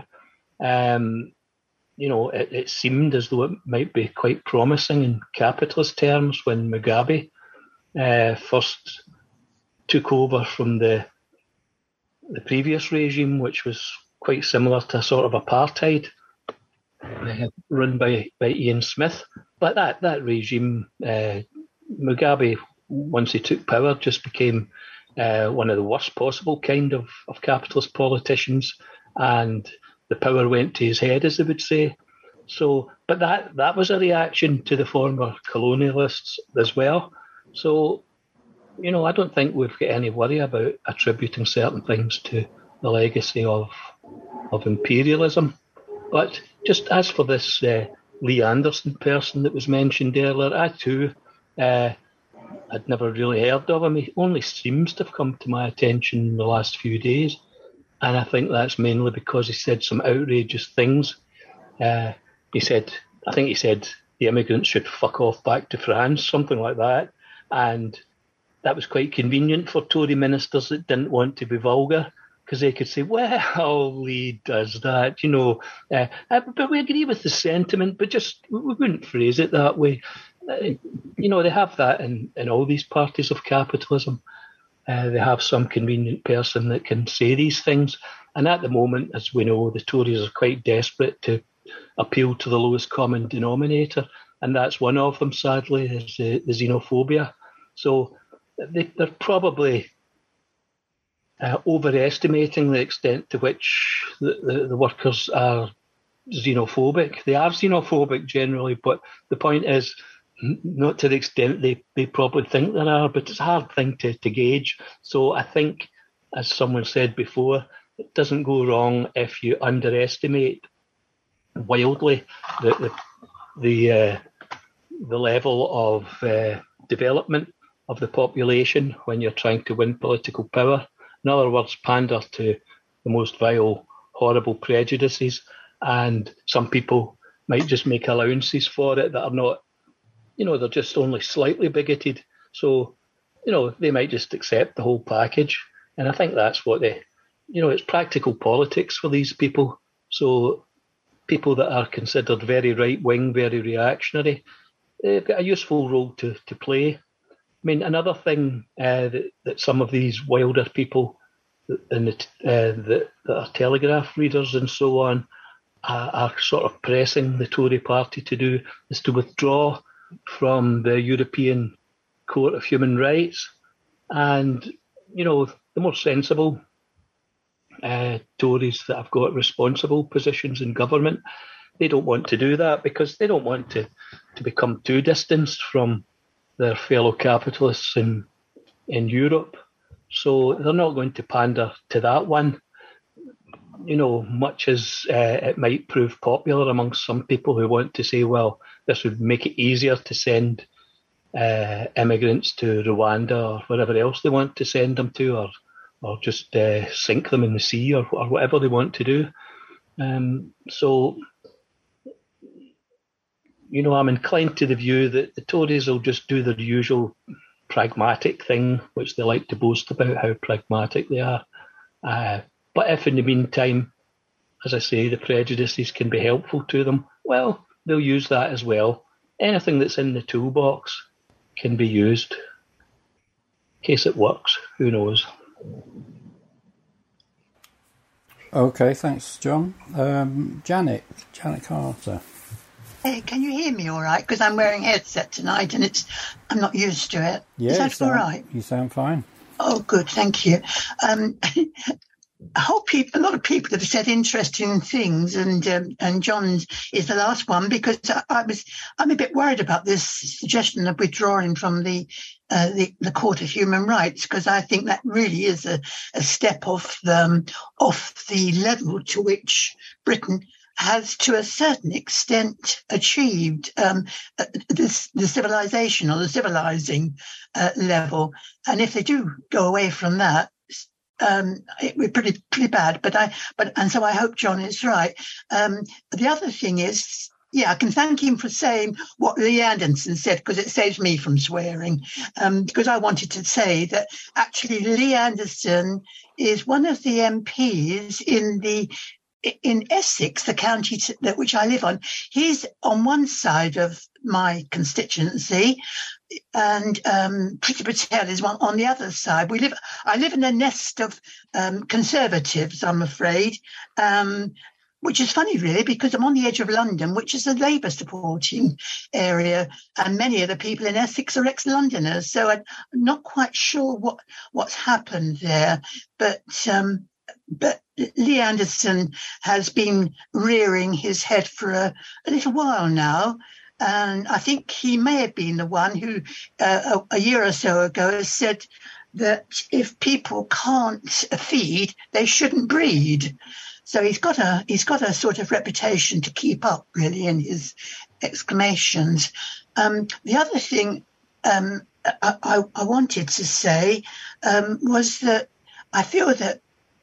Speaker 8: It seemed as though it might be quite promising in capitalist terms when Mugabe first took over from the previous regime, which was quite similar to a sort of apartheid run by Ian Smith. But that regime, Mugabe, once he took power, just became one of the worst possible kind of capitalist politicians, and the power went to his head, as they would say. So, but that was a reaction to the former colonialists as well. So, I don't think we've got any worry about attributing certain things to the legacy of imperialism. But just as for this Lee Anderson person that was mentioned earlier, I too had never really heard of him. He only seems to have come to my attention in the last few days. And I think that's mainly because he said some outrageous things. I think he said the immigrants should fuck off back to France, something like that. And that was quite convenient for Tory ministers that didn't want to be vulgar, because they could say, well, Lee does that, but we agree with the sentiment, but just we wouldn't phrase it that way. They have that in all these parties of capitalism. They have some convenient person that can say these things. And at the moment, as we know, the Tories are quite desperate to appeal to the lowest common denominator. and that's one of them, sadly, is the xenophobia. So they're probably overestimating the extent to which the workers are xenophobic. They are xenophobic generally, but the point is not to the extent they probably think they are, but it's a hard thing to gauge. So I think, as someone said before, it doesn't go wrong if you underestimate wildly the level of development of the population when you're trying to win political power. In other words, pander to the most vile, horrible prejudices, and some people might just make allowances for it that are not, they're just only slightly bigoted. So, they might just accept the whole package. And I think that's what it's practical politics for these people. So people that are considered very right-wing, very reactionary, they've got a useful role to play. I mean, another thing that some of these wilder people that are Telegraph readers and so on are sort of pressing the Tory party to do is to withdraw from the European Court of Human Rights. And, the more sensible Tories that have got responsible positions in government, they don't want to do that because they don't want to become too distanced from their fellow capitalists in Europe. So they're not going to pander to that one, much as it might prove popular amongst some people who want to say, well, this would make it easier to send immigrants to Rwanda or wherever else they want to send them to, or just sink them in the sea or whatever they want to do. So, I'm inclined to the view that the Tories will just do their usual pragmatic thing, which they like to boast about how pragmatic they are. But if in the meantime, as I say, the prejudices can be helpful to them, well, they'll use that as well. Anything that's in the toolbox can be used. In case it works, who knows?
Speaker 1: Okay, thanks, John. Janet Carter.
Speaker 9: Hey, can you hear me all right? Because I'm wearing a headset tonight and I'm not used to it.
Speaker 1: Yeah,
Speaker 9: is that all right?
Speaker 1: You sound fine.
Speaker 9: Oh, good, thank you. A lot of people have said interesting things, and John's is the last one because I'm a bit worried about this suggestion of withdrawing from the Court of Human Rights, because I think that really is a step off the level to which Britain has, to a certain extent, achieved the civilization or the civilizing level. And if they do go away from that, it would be pretty bad. And so I hope John is right. The other thing is, I can thank him for saying what Lee Anderson said, because it saves me from swearing. Because I wanted to say that actually Lee Anderson is one of the MPs in Essex, the county which I live on. He's on one side of my constituency, and Priti Patel is one on the other side. I live in a nest of Conservatives, I'm afraid, which is funny, really, because I'm on the edge of London, which is a Labour supporting area, and many of the people in Essex are ex-Londoners. So I'm not quite sure what's happened there, but Lee Anderson has been rearing his head for a little while now. And I think he may have been the one who, a year or so ago, said that if people can't feed, they shouldn't breed. So he's got a sort of reputation to keep up, really, in his exclamations. The other thing I wanted to say was that I feel that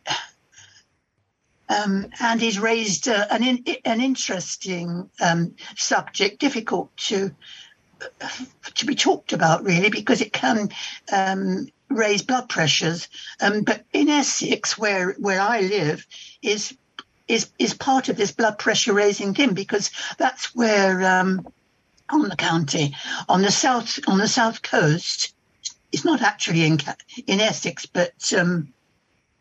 Speaker 9: Andy's raised an interesting subject, difficult to be talked about, really, because it can raise blood pressures. But in Essex, where I live, is part of this blood pressure raising thing, because that's where on the county, on the south coast, it's not actually in Essex, but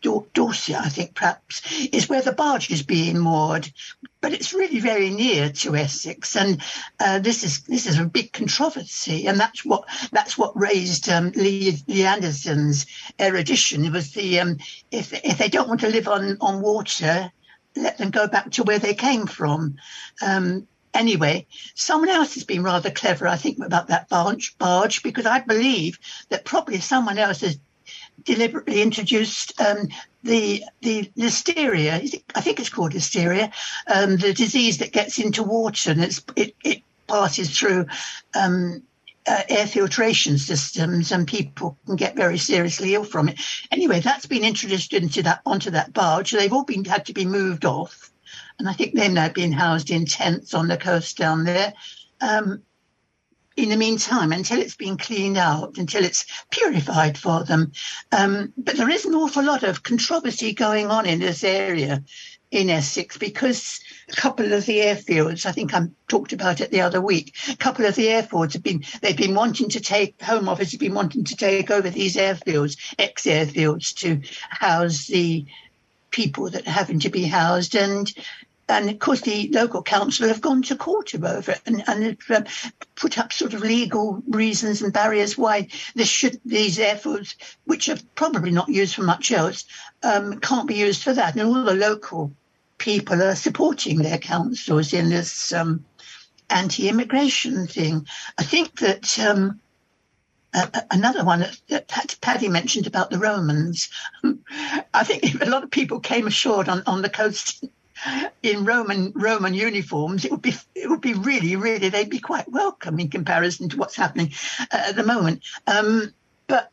Speaker 9: Dorset, I think perhaps, is where the barge is being moored, but it's really very near to Essex, and this is a big controversy, and that's what raised Lee Anderson's erudition. It was the if they don't want to live on water, let them go back to where they came from. Anyway, someone else has been rather clever, I think, about that barge, because I believe that probably someone else has deliberately introduced the listeria. I think it's called listeria, the disease that gets into water, and it passes through air filtration systems, and people can get very seriously ill from it. Anyway, that's been introduced onto that barge. They've all had to be moved off, and I think they're now being housed in tents on the coast down there. In the meantime, until it's been cleaned out, until it's purified for them. But there is an awful lot of controversy going on in this area in Essex, because a couple of the airfields, I think I talked about it the other week, a couple of the airfields they've been wanting to take, Home Office has been wanting to take over these airfields, ex-airfields, to house the people that are having to be housed, and of course, the local council have gone to court over it and put up sort of legal reasons and barriers why these airfields, which are probably not used for much else, can't be used for that. And all the local people are supporting their councils in this anti-immigration thing. I think that another one that Paddy mentioned about the Romans, I think if a lot of people came ashore on the coast in Roman uniforms, it would be really, really, they'd be quite welcome in comparison to what's happening at the moment. But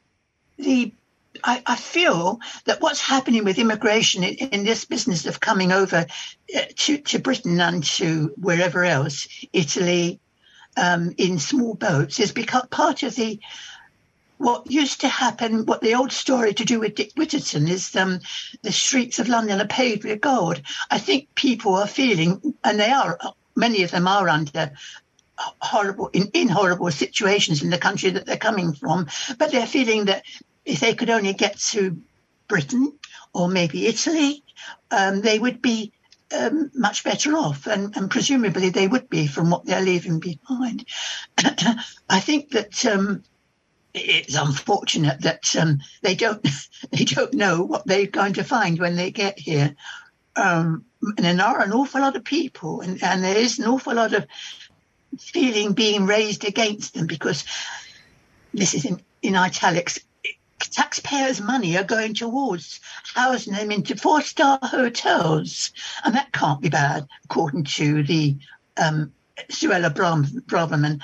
Speaker 9: I feel that what's happening with immigration in this business of coming over to Britain and to wherever else, Italy, in small boats, is because part of what used to happen, what the old story to do with Dick Whittington is the streets of London are paved with gold. I think people are feeling, and many of them are under horrible situations in the country that they're coming from, but they're feeling that if they could only get to Britain or maybe Italy, they would be much better off, and presumably they would be from what they're leaving behind. I think that it's unfortunate that they don't know what they're going to find when they get here. And there are an awful lot of people, and there is an awful lot of feeling being raised against them, because this is in italics. Taxpayers' money are going towards housing them into 4-star hotels, and that can't be bad, according to the Suella Braverman.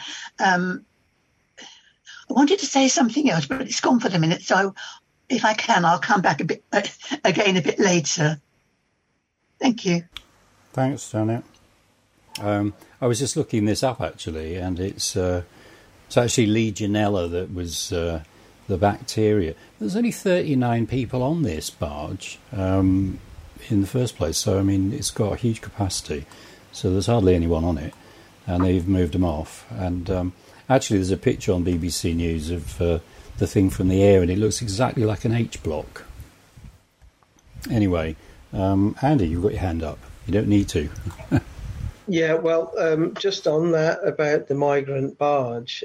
Speaker 9: I wanted to say something else, but it's gone for the minute. So if I can, I'll come back a bit later. Thank you.
Speaker 1: Thanks, Janet. I was just looking this up, actually, and it's actually Legionella that was the bacteria. There's only 39 people on this barge in the first place. So, I mean, it's got a huge capacity. So there's hardly anyone on it, and they've moved them off. And actually, there's a picture on BBC News of the thing from the air, and it looks exactly like an H block. Anyway, Andy, you've got your hand up. You don't need to.
Speaker 3: Yeah, well, just on that about the migrant barge,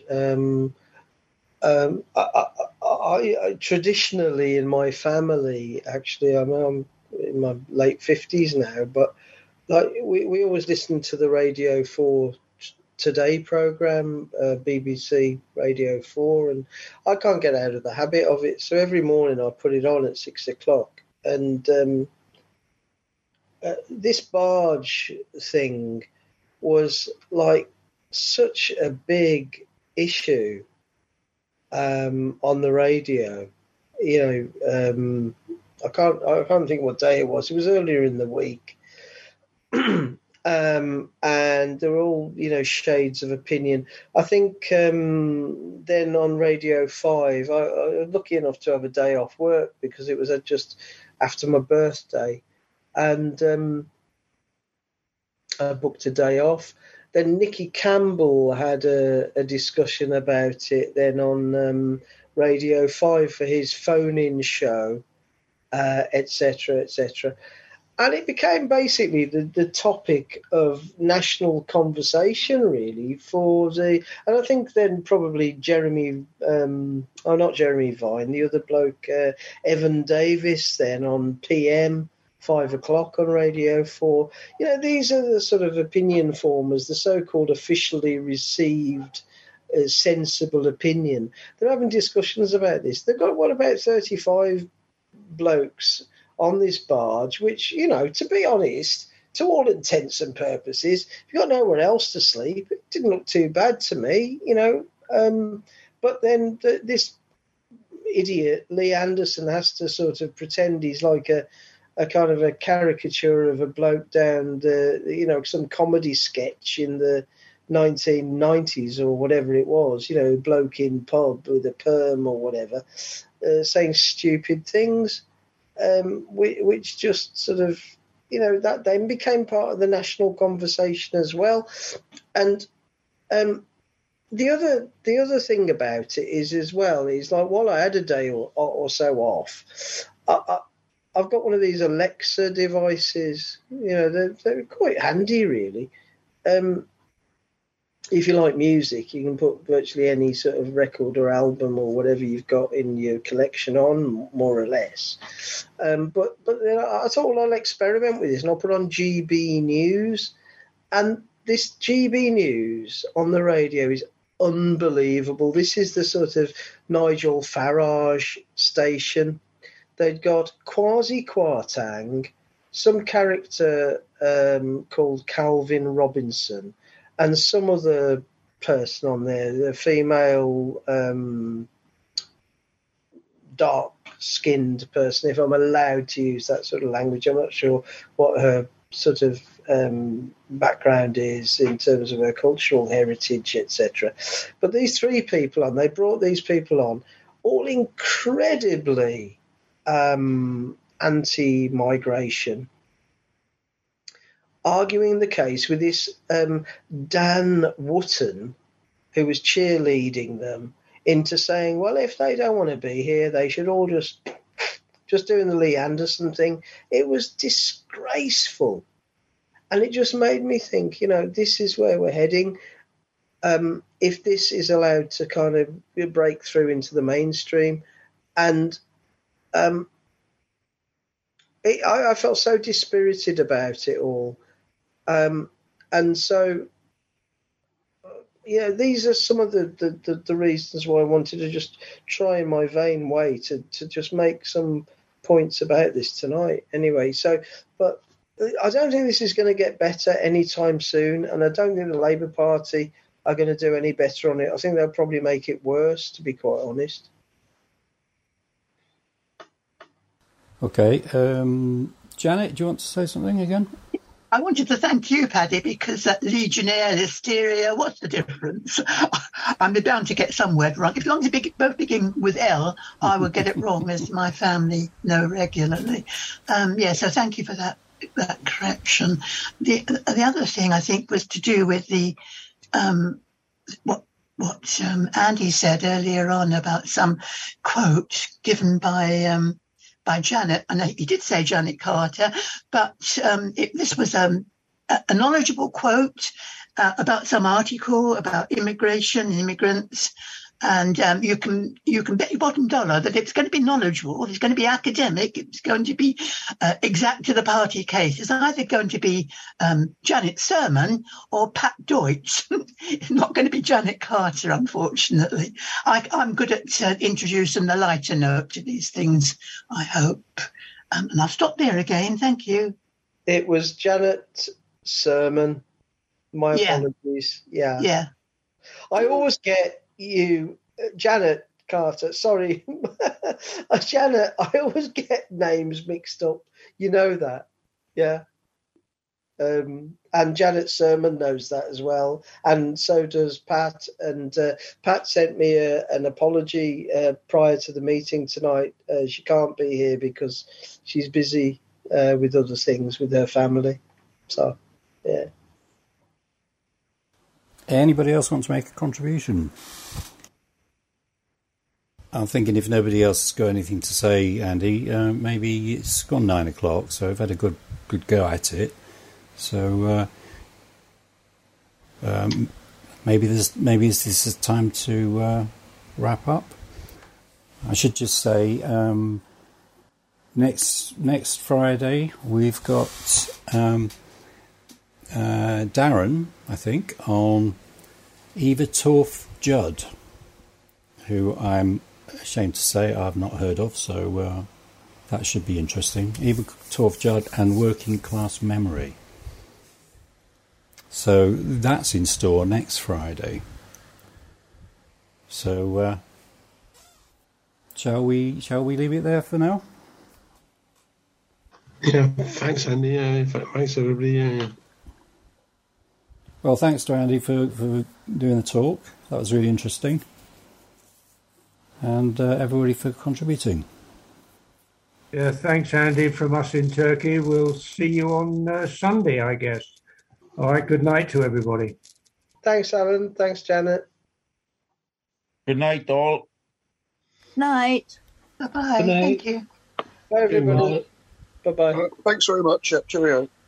Speaker 3: I traditionally in my family, actually, I'm in my late 50s now, but like we always listen to the Radio 4 Today programme, BBC Radio 4, and I can't get out of the habit of it. So every morning I put it on at 6 o'clock. And this barge thing was like such a big issue on the radio. You know, I can't think what day it was. It was earlier in the week. And they're all, you know, shades of opinion. I think then on Radio 5, I was lucky enough to have a day off work because it was just after my birthday. And I booked a day off. Then Nicky Campbell had a discussion about it then on Radio 5 for his phone-in show. etc., etc. And it became basically the topic of national conversation, really, and I think then probably not Jeremy Vine, the other bloke, Evan Davis, then on PM, 5 o'clock on Radio 4. These are the sort of opinion formers, the so-called officially received sensible opinion. They're having discussions about this. They've got, about 35 blokes on this barge, which, to be honest, to all intents and purposes, if you've got nowhere else to sleep, it didn't look too bad to me, but then this idiot, Lee Anderson, has to sort of pretend he's like a kind of a caricature of a bloke down some comedy sketch in the 1990s or whatever it was, bloke in pub with a perm or whatever, saying stupid things. Which just sort of, that then became part of the national conversation as well. And the other thing about it is like, while I had a day or so off, I've got one of these Alexa devices. They're quite handy, really. If you like music, you can put virtually any sort of record or album or whatever you've got in your collection on, more or less. But I thought, I'll experiment with this, and I'll put on GB News. And this GB News on the radio is unbelievable. This is the sort of Nigel Farage station. They'd got Kwasi Kwarteng, some character called Calvin Robinson, and some other person on there, the female dark-skinned person, if I'm allowed to use that sort of language. I'm not sure what her sort of background is in terms of her cultural heritage, etc. But these three people they brought these people on, all incredibly anti-migration, arguing the case with this Dan Wootton, who was cheerleading them into saying, well, if they don't want to be here, they should all just doing the Lee Anderson thing. It was disgraceful. And it just made me think, this is where we're heading. If this is allowed to kind of break through into the mainstream. And I felt so dispirited about it all. And so, these are some of the reasons why I wanted to just try in my vain way to just make some points about this tonight. Anyway, but I don't think this is going to get better anytime soon, and I don't think the Labour Party are going to do any better on it. I think they'll probably make it worse, to be quite honest.
Speaker 1: Okay. Janet, do you want to say something again?
Speaker 9: I wanted to thank you, Paddy, because Legionnaire, Hysteria, what's the difference? I'm bound to get some word wrong. As long as they both begin with L, I will get it wrong, as my family know regularly. So thank you for that correction. The other thing, I think, was to do with the what Andy said earlier on about some quote given by Janet, and he did say Janet Carter, but this was a knowledgeable quote about some article about immigration and immigrants, and you can bet your bottom dollar that it's going to be knowledgeable, it's going to be academic, it's going to be exact to the party case. It's either going to be Janet Sermon or Pat Deutsch. It's not going to be Janet Carter, unfortunately. I'm good at introducing the lighter note to these things, I hope. And I'll stop there again. Thank you.
Speaker 3: It was Janet Sermon. My apologies. Yeah. I always get you, Janet Carter. Sorry, Janet. I always get names mixed up. You know that, yeah. And Janet Sermon knows that as well, and so does Pat. And Pat sent me an apology prior to the meeting tonight. She can't be here because she's busy with other things with her family. So, yeah.
Speaker 1: Anybody else want to make a contribution? I'm thinking if nobody else has got anything to say, Andy, maybe it's gone 9 o'clock, so I've had a good go at it. So maybe this is time to wrap up. I should just say next Friday we've got Darren, I think, on Eva Torf Judd, who I'm ashamed to say I've not heard of, so that should be interesting. Eva Torf Judd and Working Class Memory. So that's in store next Friday. So shall we leave it there for now?
Speaker 5: Yeah, thanks, Andy. Thanks, everybody.
Speaker 1: Well, thanks to Andy for doing the talk. That was really interesting. And everybody for contributing.
Speaker 7: Yeah, thanks, Andy, from us in Turkey. We'll see you on Sunday, I guess. All right, good night to everybody.
Speaker 3: Thanks, Alan. Thanks, Janet.
Speaker 10: Good night, all.
Speaker 9: Night. Bye-bye.
Speaker 8: Good night.
Speaker 9: Thank you.
Speaker 3: Bye, everybody. Bye-bye.
Speaker 11: Thanks very much. Cheerio.